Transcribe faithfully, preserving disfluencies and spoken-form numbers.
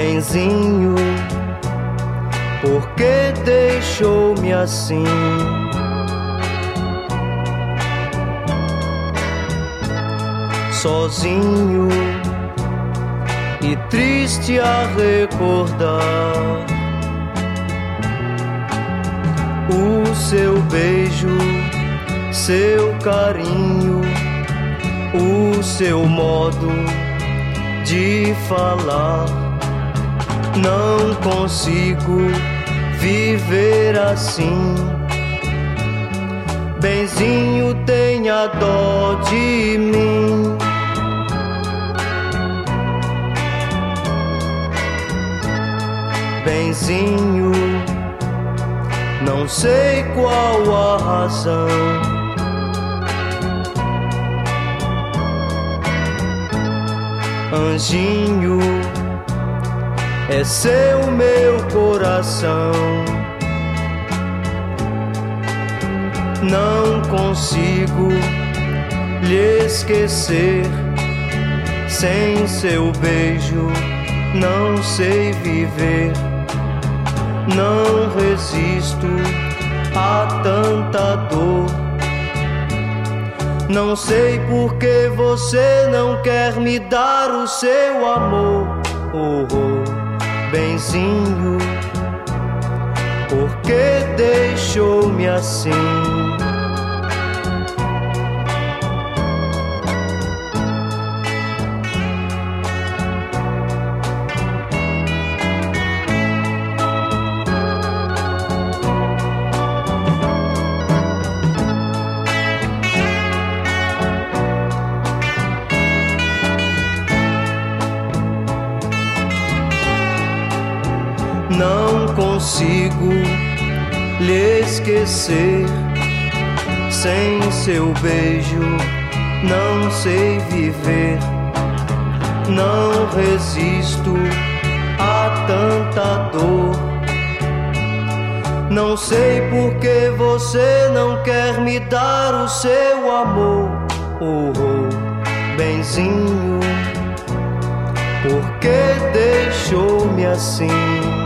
benzinho, por que deixou-me assim? Sozinho e triste a recordar o seu beijo, seu carinho, o seu modo de falar. Não consigo viver assim. Benzinho, tenha dó de mim. Benzinho, não sei qual a razão. Anjinho, é seu meu coração. Não consigo lhe esquecer. Sem seu beijo não sei viver. Não resisto a tanta dor. Não sei por que você não quer me dar o seu amor. Oh, oh, benzinho, por que deixou-me assim? Não consigo lhe esquecer. Sem seu beijo não sei viver. Não resisto a tanta dor. Não sei por que você não quer me dar o seu amor. Oh, oh, benzinho, por que deixou-me assim?